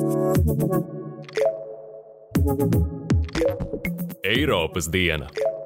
Eiropas diena.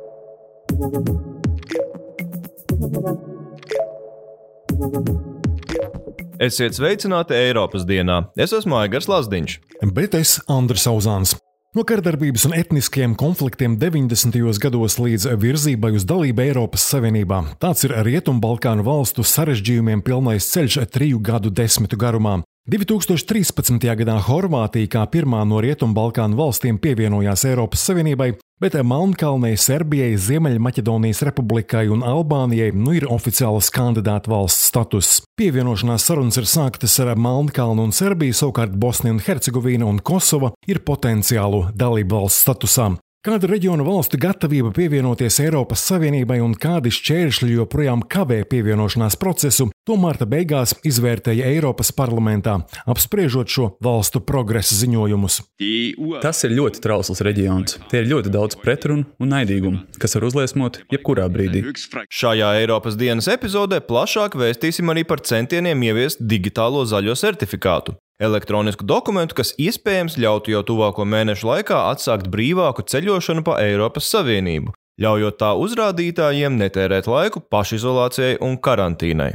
Esiet sveicināti Eiropas dienā. Es esmu Aigars Lazdiņš. Bet es Andris Auzāns. No kardarbības un etniskiem konfliktiem 90. gados līdz virzībai uz dalību Eiropas Savienībā. Tāds ir Rietumbalkānu valstu sarežģījumiem pilnais ceļš 3 gadu desmitu garumā. 2013. gadā Horvātija kā pirmā no Rietumbalkānu valstīm pievienojās Eiropas Savienībai, bet Melnkalnei, Serbijai, Ziemeļmaķedonijas Republikai un Albānijai ir oficiālas kandidāta valsts status. Pievienošanās sarunas ir sāktas ar Melnkalnu un Serbiju, savukārt Bosnija un Hercegovīna un Kosova ir potenciālu dalību valsts statusā. Kāda reģiona valstu gatavība pievienoties Eiropas Savienībai un kādi šķēršļi joprojām kavē pievienošanās procesu, to marta beigās izvērtēja Eiropas parlamentā, apspriežot šo valstu progresa ziņojumus. Tas ir ļoti trausls reģions. Tie ir ļoti daudz pretrunu un naidīgumu, kas var uzliesmot jebkurā brīdī. Šajā Eiropas dienas epizodē plašāk vēstīsim arī par centieniem ieviest digitālo zaļo certifikātu. Elektronisku dokumentu, kas iespējams ļautu jau tuvāko mēnešu laikā atsākt brīvāku ceļošanu pa Eiropas Savienību, ļaujot tā uzrādītājiem netērēt laiku pašizolācijai un karantīnai.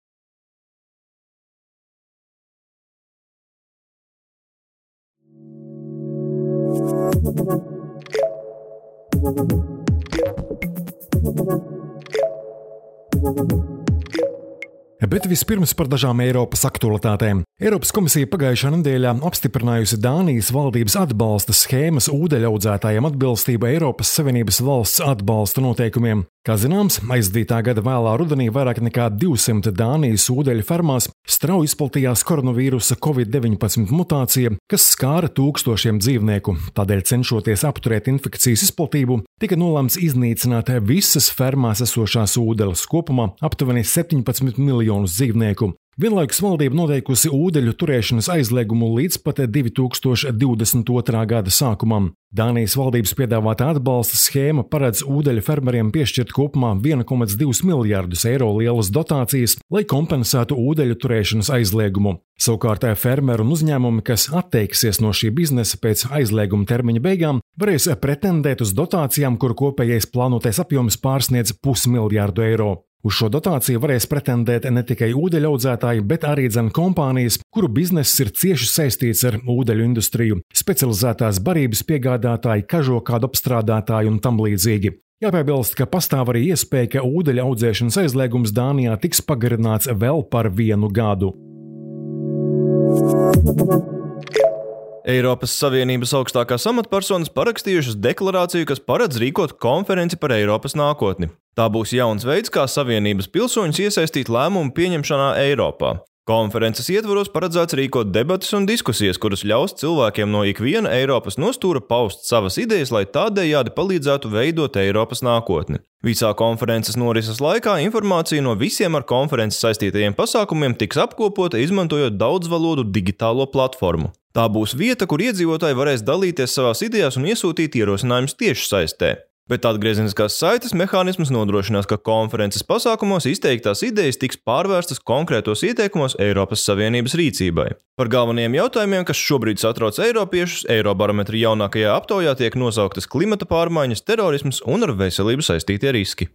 Bet vispirms par dažām Eiropas aktualitātēm. Eiropas komisija pagājušā nedēļā apstiprinājusi Dānijas valdības atbalsta schēmas ūdeļaudzētājiem atbilstību Eiropas Savienības valsts atbalsta noteikumiem. Kā zināms, aizdītā gada vēlā rudenī vairāk nekā 200 Dānijas ūdeļu fermās strauji izplatījās koronavīrusa Covid-19 mutācija, kas skāra tūkstošiem dzīvnieku. Tādēļ, cenšoties apturēt infekcijas izplatību, tika nolemts iznīcināt visas fermās esošās ūdeles, kopumā aptuveni 17 miljonus dzīvnieku. Vienlaikus valdība noteikusi ūdeļu turēšanas aizliegumu līdz pat 2022. gada sākumam. Dānijas valdības piedāvātā atbalsta schēma paredz ūdeļu fermeriem piešķirt kopumā 1,2 miljārdus eiro lielas dotācijas, lai kompensētu ūdeļu turēšanas aizliegumu. Savukārt fermeri un uzņēmumi, kas atteiksies no šī biznesa pēc aizlieguma termiņa beigām, varēs pretendēt uz dotācijām, kuru kopējais plānotais apjoms pārsniedz 500 miljārdu eiro. Uz šo dotāciju varēs pretendēt ne tikai ūdeļaudzētāji, bet arī kompānijas, kuru bizness ir cieši saistīts ar ūdeļu industriju, specializētās barības piegādātāji, kažokādu apstrādātāji un tam līdzīgi. Jāpiebilst, ka pastāv arī iespēja, ka ūdeļu audzēšanas aizliegums Dānijā tiks pagarināts vēl par 1 gadu. Eiropas Savienības augstākās amatpersonas parakstījušas deklarāciju, kas paredz rīkot konferenci par Eiropas nākotni. Tā būs jauns veids, kā Savienības pilsoņus iesaistīt lēmumu pieņemšanā Eiropā. Konferences ietvaros paredzēts rīkot debatas un diskusijas, kuras ļaus cilvēkiem no ikviena Eiropas nostūra paust savas idejas, lai tādējādi palīdzētu veidot Eiropas nākotni. Visā konferences norises laikā informācija no visiem ar konferences saistītajiem pasākumiem tiks apkopota, izmantojot daudzvalodu digitālo platformu. Tā būs vieta, kur iedzīvotāji varēs dalīties savās idejās un iesūtīt ierosinājumus tieši saistē. Bet atgriezeniskās saites mehānisms nodrošinās, ka konferences pasākumos izteiktās idejas tiks pārvērstas konkrētos ieteikumos Eiropas Savienības rīcībai. Par galvenajiem jautājumiem, kas šobrīd satrauc eiropiešus, Eirobarometra jaunākajā aptaujā tiek nosauktas klimata pārmaiņas, terorisms un ar veselību saistītie riski.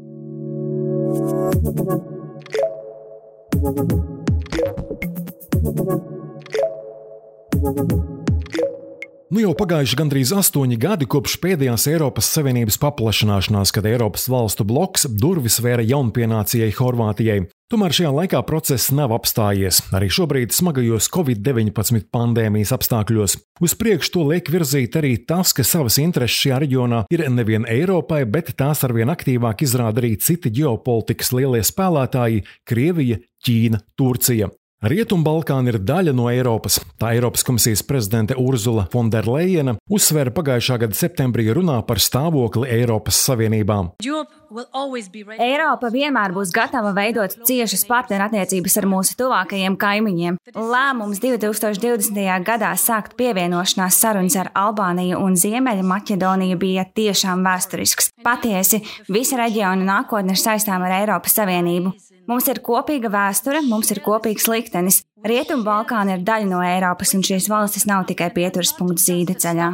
Jau pagājuši gandrīz 8 gadi kopš pēdējās Eiropas Savienības paplašināšanās, kad Eiropas valstu bloks durvis vēra jaunpienācijai Horvātijai. Tomēr šajā laikā process nav apstājies, arī šobrīd smagajos Covid-19 pandēmijas apstākļos. Uz priekšu to liek virzīt arī tas, ka savas intereses šajā reģionā ir nevien Eiropai, bet tās arvien aktīvāk izrāda arī citi ģeopolitikas lielie spēlētāji – Krievija, Ķīna, Turcija. Rietumbalkāni ir daļa no Eiropas. Tā Eiropas komisijas prezidente Urzula Fonderlejena uzsvēra pagājušā gada septembrī runā par stāvokli Eiropas Savienībā. Eiropa vienmēr būs gatava veidot ciešas partnerattiecības ar mūsu tuvākajiem kaimiņiem. Lēmums 2020. gadā sākt pievienošanās sarunas ar Albāniju un Ziemeļmaķedoniju bija tiešām vēsturisks. Patiesi, visa reģiona nākotne ir saistām ar Eiropas Savienību. Mums ir kopīga vēsture, mums ir kopīgs liktenis. Rietumbalkāni ir daļa no Eiropas, un šīs valstis nav tikai pieturas punkts zīda ceļā.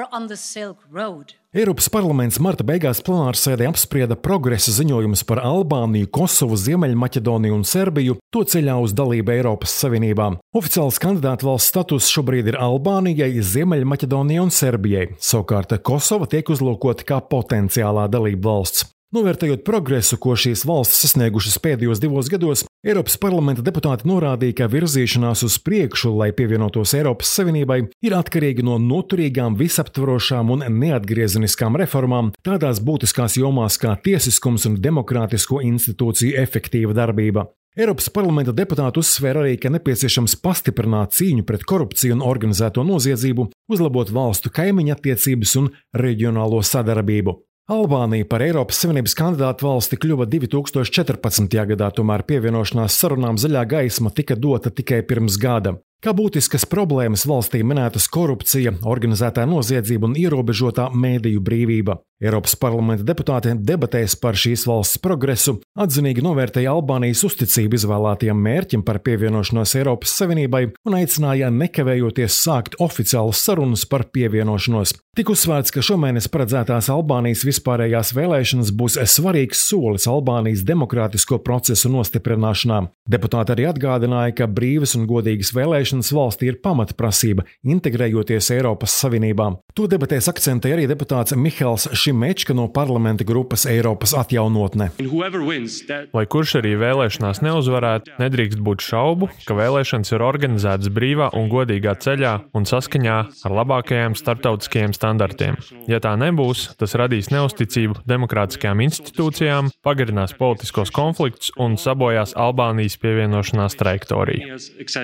Eiropas parlaments marta beigās plenārsēdē apsprieda progresa ziņojumus par Albāniju, Kosovu, Ziemeļmaķedoniju un Serbiju, to ceļā uz dalību Eiropas Savienībā. Oficiāls kandidātu valsts status šobrīd ir Albānijai, Ziemeļmaķedonijai un Serbijai, savukārt Kosova tiek uzlūkota kā potenciālā dalība valsts. Novērtējot progresu, ko šīs valstis sasniegušas pēdējos 2 gados, Eiropas parlamenta deputāti norādīja, ka virzīšanās uz priekšu, lai pievienotos Eiropas Savienībai, ir atkarīga no noturīgām, visaptvarošām un neatgriezeniskām reformām tādās būtiskās jomās kā tiesiskums un demokrātisko institūciju efektīva darbība. Eiropas parlamenta deputāti uzsvēra arī, ka nepieciešams pastiprināt cīņu pret korupciju un organizēto noziedzību, uzlabot valstu kaimiņu attiecības un reģionālo sadarbību. Albānija par Eiropas Savienības kandidātu valsti kļuva 2014. gadā, tomēr pievienošanās sarunām zaļā gaisma tika dota tikai pirms gada. Kā būtiskas problēmas valstī minētas korupcija, organizētā noziedzība un ierobežotā mēdīju brīvība. Eiropas parlamenta deputāti debatēs par šīs valsts progresu, atzinīgi novērtēja Albānijas uzticību izvēlētajam mērķim par pievienošanos Eiropas Savienībai un aicināja nekavējoties sākt oficiālas sarunas par pievienošanos. Tik uzsvērts, ka šomēnes paredzētās Albānijas vispārējās vēlēšanas būs svarīgs solis Albānijas demokrātisko procesu nostiprināšanā. Deputāti arī atgādināja, ka brīvas un godīgas vēlēšanas valstī ir pamatprasība, integrējoties Eiropas Savienībā. To debatēs akcentēja arī deputāts Mihails Šimečka no parlamenta grupas Eiropas atjaunotne. Lai kurš arī vēlēšanās neuzvarētu, nedrīkst būt šaubu, ka vēlēšanas ir organizētas brīvā un godīgā ceļā un saskaņā ar labākajiem starptautiskajiem standartiem. Ja tā nebūs, tas radīs neusticību demokrātiskajām institūcijām, pagarinās politiskos konfliktus un sabojās Albānijas pievienošanās trajektoriju.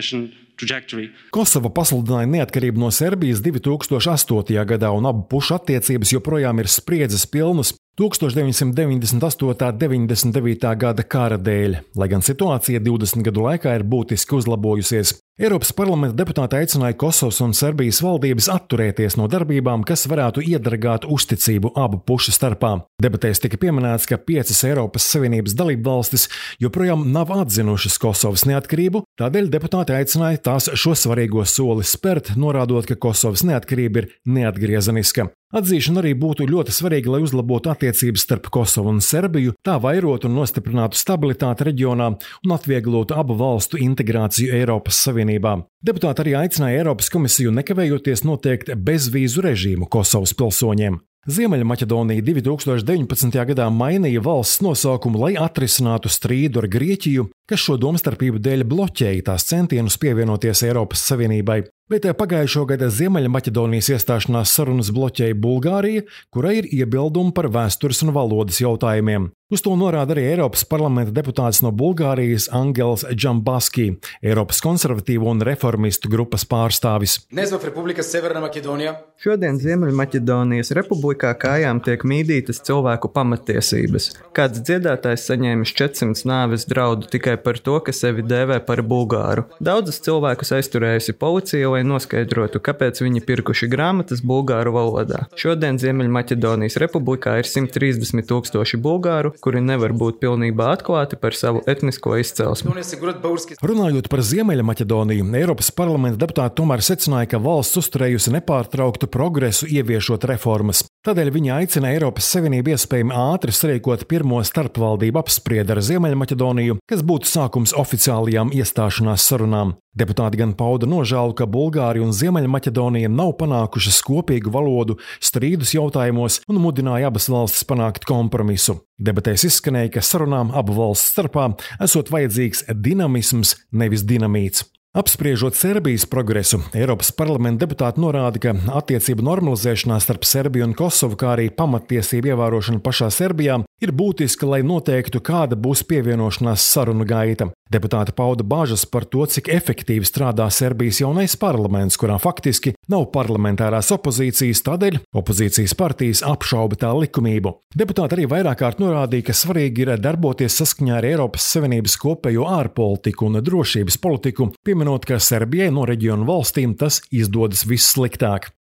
Kosova pasludināja neatkarību no Serbijas 2008. gadā, un abu pušu attiecības joprojām ir spriedzes pilnas 1998.–99. gada kara dēļ, lai gan situācija 20 gadu laikā ir būtiski uzlabojusies. Eiropas parlamenta deputāti aicināja Kosovas un Serbijas valdības atturēties no darbībām, kas varētu iedragāt uzticību abu pušu starpā. Debatēs tika pieminēts, ka 5 Eiropas Savienības dalībvalstis joprojām nav atzinušas Kosovas neatkarību, tādēļ deputāti aicināja tās šo svarīgo soli spērt, norādot, ka Kosovas neatkarība ir neatgriezeniska. Atzīšana arī būtu ļoti svarīga, lai uzlabotu attiecības starp Kosovu un Serbiju, tā vairotu un nostiprinātu stabilitāti reģionā un atvieglotu abu valstu integrāciju Eiropas Savienībā. Deputāti arī aicināja Eiropas komisiju nekavējoties noteikt bezvīzu režīmu Kosovas pilsoņiem. Ziemeļmaķedonija 2019. gadā mainīja valsts nosaukumu, lai atrisinātu strīdu ar Grieķiju, kas šo domstarpību dēļ bloķēja tās centienus pievienoties Eiropas Savienībai. Bet pagājušo gada Ziemeļmaķedonijas iestāšanās sarunas bloķēja Bulgārija, kurai ir iebildumi par vēstures un valodas jautājumiem. Uz to norāda arī Eiropas parlamenta deputāts no Bulgārijas Angels Džambaski, Eiropas konservatīvo un reformistu grupas pārstāvis. Šodien Ziemeļmaķedonijas republikā kājām tiek mīdītas cilvēku pamatiesības. Kāds dziedātājs saņēmis 400 nāves draudu tikai par to, ka sevi dēvē par bulgāru. Daudzus cilvēkus aizturējusi policija, lai noskaidrotu, kāpēc viņi pirkuši grāmatas bulgāru valodā. Šodien Ziemeļmaķedonijas republikā ir 130 000 bulgāru, kuri nevar būt pilnībā atklāti par savu etnisko izcelsmi. Runājot par Ziemeļmaķedoniju, Eiropas parlamenta deputāti tomēr secināja, ka valsts uzturējusi nepārtrauktu progresu ieviešot reformas. Tādēļ viņi aicina Eiropas Savienību iespējami ātri sarīkot pirmo starpvaldību apspriedi ar Ziemeļmaķedoniju, kas būtu sākums oficiālajām iestāšanās sarunām. Deputāti gan pauda nožēlu, ka Bulgārija un Ziemeļmaķedonija nav panākušas kopīgu valodu strīdus jautājumos un mudināja abas valstis panākt kompromisu. Debatēs izskanēja, ka sarunām abu valstu starpā esot vajadzīgs dinamisms, nevis dinamīts. Apspriežot Serbijas progresu, Eiropas parlamenta deputāti norāda, ka attiecību normalizēšanās starp Serbiju un Kosovu, kā arī pamattiesību ievērošana pašā Serbijā, ir būtiska, lai noteiktu, kāda būs pievienošanās sarunu gaita. Deputāti pauda bāžas par to, cik efektīvi strādā Serbijas jaunais parlaments, kurā faktiski nav parlamentārās opozīcijas, tādēļ opozīcijas partijas apšauba tā likumību. Deputāti arī vairāk kārt norādīja, ka svarīgi ir darboties saskaņā ar Eiropas Savienības kopējo ārpolitiku un drošības politiku, pieminot, ka Serbijai no reģionu valstīm tas izdodas vissliktāk.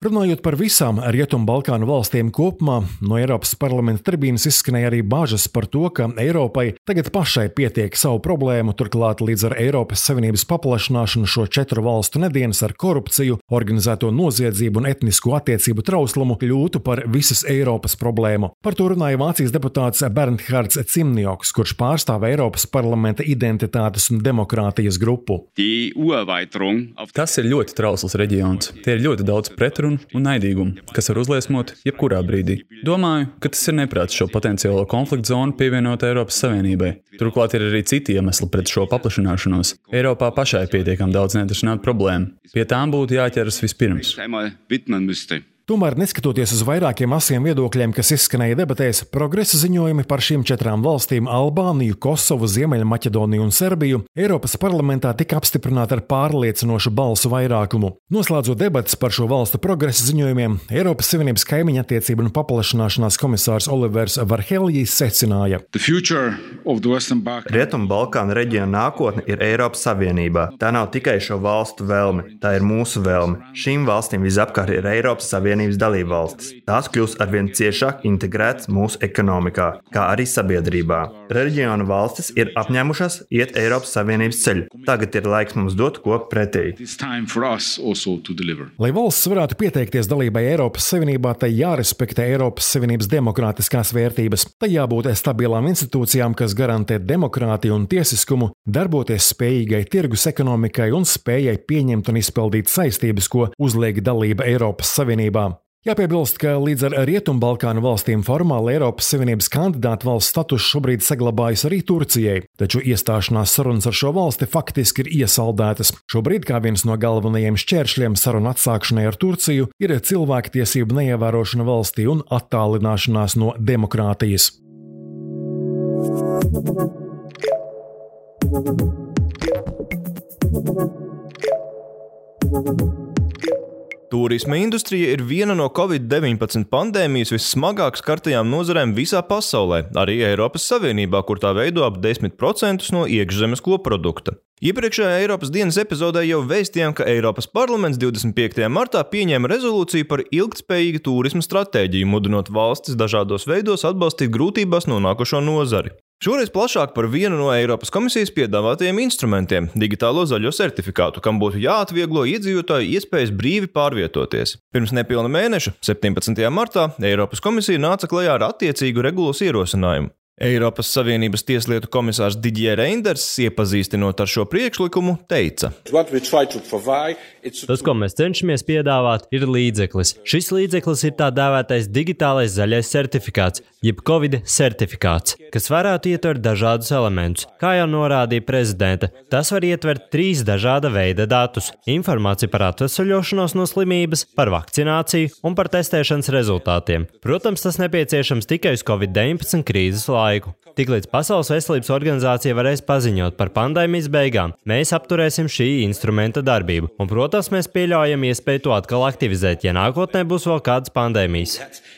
Runājot par visām Rietumbalkānu valstīm kopumā, no Eiropas parlamenta tribīnes izskanēja arī bāžas par to, ka Eiropai tagad pašai pietiek savu problēmu, turklāt līdz ar Eiropas Savienības paplašināšanu šo 4 valstu nedienas ar korupciju, organizēto noziedzību un etnisko attiecību trauslumu kļūtu par visas Eiropas problēmu. Par to runāja Vācijas deputāts Bernhards Cimnjoks, kurš pārstāv Eiropas parlamenta identitātes un demokrātijas grupu. Tas ir ļoti trausls reģions. Tie ir ļoti daudz pretrunu un naidīgumu, kas var uzliesmot jebkurā brīdī. Domāju, ka tas ir neprāts šo potenciālo konfliktu zonu pievienot Eiropas Savienībai. Turklāt ir arī citi iemesli pret šo paplašināšanos. Eiropā pašai pietiekam daudz neatrisinātu problēmu. Pie tām būtu jāķeras vispirms. Tomēr, neskatoties uz vairākiem asiem viedokļiem, kas izskanēja debatēs, progresa ziņojumi par šīm 4 valstīm – Albāniju, Kosovu, Ziemeļmaķedoniju un Serbiju – Eiropas parlamentā tika apstiprināti ar pārliecinošu balsu vairākumu. Noslēdzot debatas par šo valstu progresa ziņojumiem, Eiropas Savienības kaimiņu attiecību un paplašināšanās komisārs Olivers Varheljs secināja: Rietumbalkānu reģiona nākotne ir Eiropas Savienībā. Tā nav tikai šo valstu vēlme, tā ir mūsu vēlme. Šīm valstīm visapkārt ir Eiropas Savienības dalībvalstis. Tās kļūs arvien ciešāk integrētas mūsu ekonomikā, kā arī sabiedrībā. Reģiona valstis ir apņēmušās iet Eiropas Savienības ceļu. Tagad ir laiks mums dot ko pretī. Lai valsts varētu pieteikties dalībai Eiropas Savienībā, tai jārespektē Eiropas Savienības demokrātiskās vērtības. Tai jābūt stabilām institūcijām, kas garantē demokrātiju un tiesiskumu, darboties spējīgai tirgus ekonomikai un spējai pieņemt un izpildīt saistības, ko uzliek dalība Eiropas Savienībā. Jāpiebilst, ka līdz ar Rietumbalkānu valstīm formāli Eiropas Savienības kandidātu valsts status šobrīd saglabājas arī Turcijai, taču iestāšanās sarunas ar šo valsti faktiski ir iesaldētas. Šobrīd kā viens no galvenajiem šķēršļiem sarunu atsākšanai ar Turciju ir cilvēktiesību neievērošana valstī un attālināšanās no demokrātijas. Tūrisma industrija ir viena no Covid-19 pandēmijas vissmagāk skartajām nozarēm visā pasaulē, arī Eiropas Savienībā, kur tā veido ap 10% no iekšzemes koprodukta. Iepriekšējā Eiropas dienas epizodē jau vēstījām, ka Eiropas parlaments 25. martā pieņēma rezolūciju par ilgtspējīgu tūrisma stratēģiju, mudinot valstis dažādos veidos atbalstīt grūtībās nonākušo nozari. Šoreiz plašāk par vienu no Eiropas komisijas piedāvātajiem instrumentiem – digitālo zaļo certifikātu, kam būtu jāatvieglo iedzīvotāju iespējas brīvi pārvietoties. Pirms nepilna mēneša, 17. martā, Eiropas komisija nāca klajā ar attiecīgu regulas ierosinājumu. Eiropas Savienības tieslietu komisārs Didier Reinders, iepazīstinot ar šo priekšlikumu, teica: Tas, ko mēs cenšamies piedāvāt, ir līdzeklis. Šis līdzeklis ir tā dēvētais digitālais zaļais certifikāts, jeb Covid certifikāts, kas varētu ietvert dažādus elementus. Kā jau norādīja prezidente, tas var ietvert 3 dažāda veida datus – informāciju par atvesaļošanos no slimības, par vakcināciju un par testēšanas rezultātiem. Protams, tas nepieciešams tikai uz Covid-19 krīzes laiku. Tiklīdz Pasaules veselības organizācija varēs paziņot par pandēmijas beigām, mēs apturēsim šī instrumenta darbību. Un, protams, mēs pieļaujam iespēju to atkal aktivizēt, ja nākotnē būs vēl kādas pandēmijas.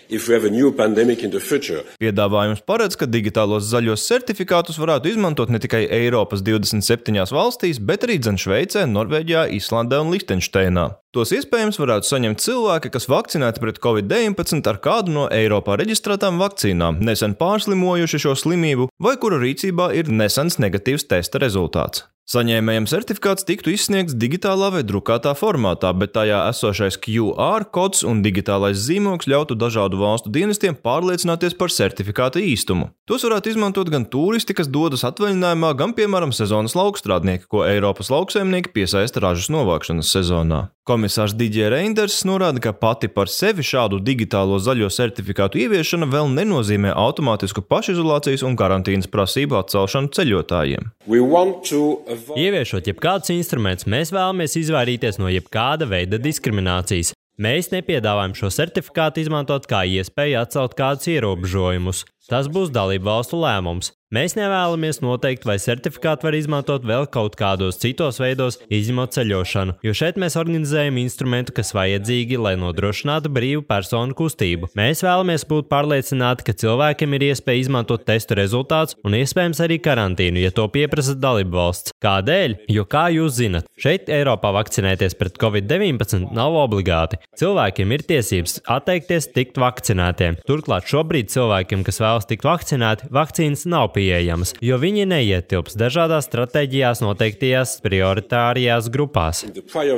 Piedāvājums paredz, ka digitālos zaļos certifikātus varētu izmantot ne tikai Eiropas 27 valstīs, bet arī Šveicē, Norvēģijā, Islandē un Lihtenšteinā. Tos iespējams varētu saņemt cilvēki, kas vakcinēti pret Covid-19 ar kādu no Eiropā reģistrētām vakcīnām, nesen pārslimojuši šo slimību vai kuru rīcībā ir nesens negatīvs testa rezultāts. Saņēmējam certifikāts tiktu izsniegts digitālā vai drukātā formātā, bet tajā esošais QR kods un digitālais zīmogs ļautu dažādu valstu dienestiem pārliecināties par certifikāta īstumu. Tos varētu izmantot gan turisti, kas dodas atvaļinājumā, gan, piemēram, sezonas laukstrādnieki, ko Eiropas lauksaimnieki piesaista ražas novākšanas sezonā. Komisārs Didier Reinders norāda, ka pati par sevi šādu digitālo zaļo certifikātu ieviešana vēl nenozīmē automātisku pašizolācijas un karantīnas prasību atcelšanu ceļotājiem. Ieviešot jebkādus instrumentus, mēs vēlamies izvairīties no jebkāda veida diskriminācijas. Mēs nepiedāvājam šo certifikātu izmantot kā iespēju atcelt kādus ierobežojumus. Tas būs dalību valstu lēmums. Mēs nevēlamies noteikt, vai certifikātu var izmantot vēl kaut kādos citos veidos, izņemot ceļošanu, jo šeit mēs organizējam instrumentu, kas vajadzīgi, lai nodrošinātu brīvu personu kustību. Mēs vēlamies būt pārliecināti, ka cilvēkiem ir iespēja izmantot testu rezultātus un iespējams arī karantīnu, ja to pieprasa dalību valsts. Kādēļ? Jo, kā jūs zinat, šeit Eiropā vakcinēties pret COVID-19 nav obligāti. Cilvēkiem ir tiesības atteikties tikt vakcinētiem. Turklāt šobrīd cilvēkiem, kas vēlas tikt vakcinēti, vakcīnas nav pieejamas, jo viņi neietilps dažādās stratēģijās noteiktajās prioritārajās grupās.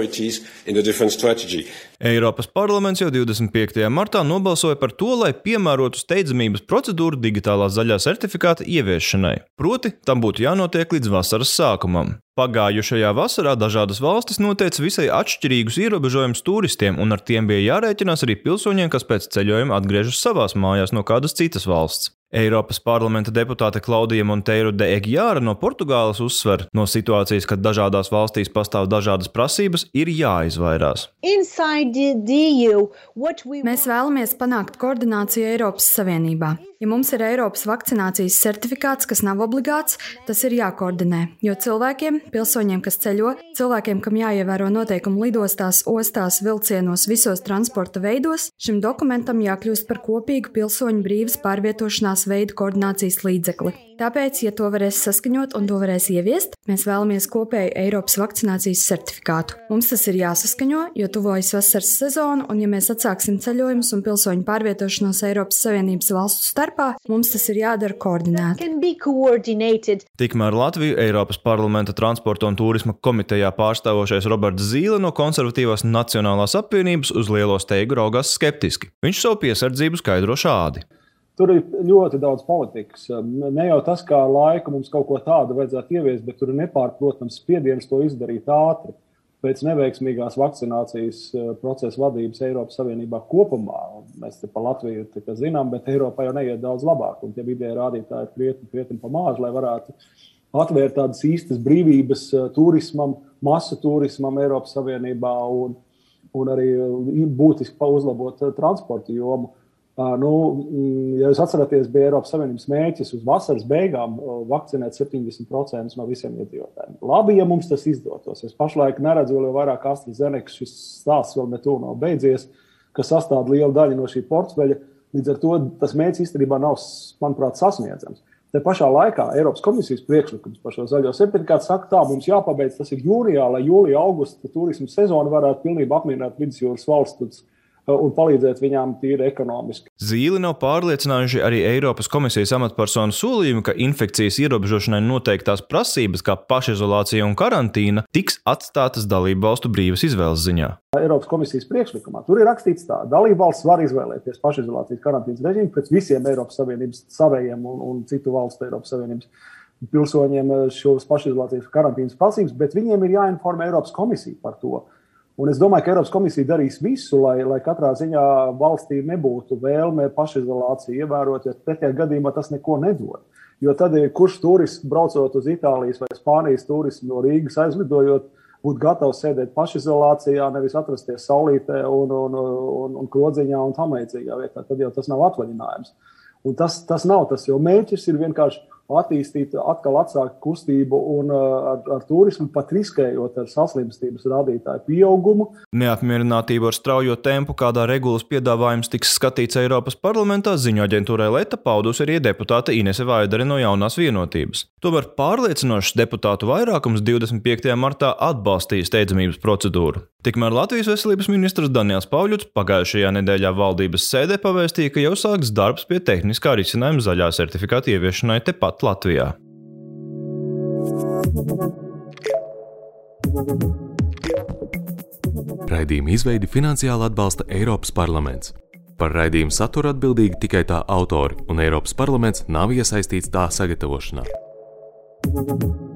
Eiropas parlaments jau 25. martā nobalsoja par to, lai piemērotu steidzamības procedūru digitālā zaļā certifikāta ieviešanai. Proti, tam būtu jānotiek līdz vasaras sākumam. Pagājušajā vasarā dažādas valstis noteica visai atšķirīgus ierobežojumus turistiem, un ar tiem bija jārēķinās arī pilsoņiem, kas pēc ceļojuma atgriežas savās mājās no kādas citas valsts. Eiropas parlamenta deputāte Klaudija Monteiro de Aguiara no Portugāles uzsver, no situācijas, kad dažādās valstīs pastāv dažādas prasības, ir jāizvairās. Mēs vēlamies panākt koordināciju Eiropas Savienībā. Ja mums ir Eiropas vakcinācijas certifikāts, kas nav obligāts, tas ir jākoordinē, jo cilvēkiem, pilsoņiem, kas ceļo, cilvēkiem, kam jāievēro noteikumi lidostās, ostās, vilcienos, visos transporta veidos, šim dokumentam jākļūst par kopīgu pilsoņu brīvas pārvietošanās veidu koordinācijas līdzekli. Tāpēc, ja to varēs saskaņot un to varēs ieviest, mēs vēlamies kopēju Eiropas vakcinācijas certifikātu. Mums tas ir jāsaskaņo, jo tuvojas vasaras sezona, un ja mēs atsāksim ceļojumus un pilsoņu pārvietošanos Eiropas Savienības valstu starpā, mums tas ir jādara koordinēti. Tikmēr Latviju Eiropas parlamenta transporta un turisma komitejā pārstāvošais Roberts Zīle no Konservatīvās Nacionālās apvienības uz lielo steigu raugās skeptiski. Viņš savu piesardzību skaidro šādi. Tur ir ļoti daudz politikas. Ne jau tas, kā laika mums kaut ko tādu vajadzētu ieviest, bet tur ir nepārprotams spiediens to izdarīt ātri. Pēc neveiksmīgās vakcinācijas procesa vadības Eiropas Savienībā kopumā, mēs te pa Latviju zinām, bet Eiropā jau neiet daudz labāk, un tie vidēji rādītāji ir krietni pa māžu, lai varētu atvērt tādas īstas brīvības turismam, masu turismam Eiropas Savienībā un arī būtiski uzlabot transporta jomu. Ja jūs atceraties, bija Eiropas Savienības mērķis uz vasaras beigām vakcinēt 70% no visiem iedzīvotājiem. Labi, ja mums tas izdotos. Es pašlaik neredzu vēl vairāk AstraZeneca, šis stāsts vēl netuvu nav beidzies, kas sastāv lielu daļu no šī portfeļa. Līdz ar to tas mērķis īstenībā nav, manuprāt, sasniedzams. Te pašā laikā Eiropas komisijas priekšlikums par šo zaļo certifikātu saka, tā mums jāpabeidz, tas ir jūnijā, lai jūlija, augusta turismu sezonu varētu pilnībā apmierināt vidusjūras valsts un palīdzēt viņām tīri ekonomiski. Zīli nav pārliecinājuši arī Eiropas komisijas amatpersonu solījumi, ka infekcijas ierobežošanai noteiktās prasības, kā pašizolācija un karantīna, tiks atstātas dalību valstu brīvas izvēles ziņā. Eiropas komisijas priekšlikumā tur ir rakstīts tā, dalību valsts var izvēlēties pašizolācijas karantīnas režīmu pēc visiem Eiropas Savienības savējiem un citu valstu Eiropas Savienības pilsoņiem šos pašizolācijas karantīnas prasības, bet viņiem ir jāinformē Eiropas komisija par to. Un es domāju, ka Eiropas komisija darīs visu, lai katrā ziņā valstī nebūtu vēlme pašizolāciju ievērot, jo pretējā gadījumā tas neko nedod. Jo tad, kurš turists braucot uz Itālijas vai Spānijas turismu no Rīgas aizlidojot, būtu gatavs sēdēt pašizolācijā, nevis atrasties saulītē un krodziņā un tam līdzīgā vietā, tad jau tas nav atvaļinājums. Un tas nav tas, jo mērķis ir vienkārši attīstīt, atkal atsākt kustību un ar turismu, pat riskējot ar saslimstības rādītāju pieaugumu. Neapmierinātība ar straujo tempu, kādā regulas piedāvājums tiks skatīts Eiropas parlamentā, ziņu aģentūrai Leta paudusi arī deputāte Inese Vaidere no Jaunās vienotības. Tomēr pārliecinošs deputātu vairākums 25. martā atbalstīja steidzamības procedūru. Tikmēr Latvijas veselības ministrs Daniels Pauļuts pagājušajā nedēļā valdības sēdē pavēstīja, ka jau sāks darbs pie tehniskā risinājuma zaļā certifikāta ieviešanai tepat Latvijā. Raidījuma izveidi finansiāli atbalsta Eiropas parlaments. Par raidījumu saturu atbildīgi tikai tā autori, un Eiropas parlaments nav iesaistīts tā sagatavošanā.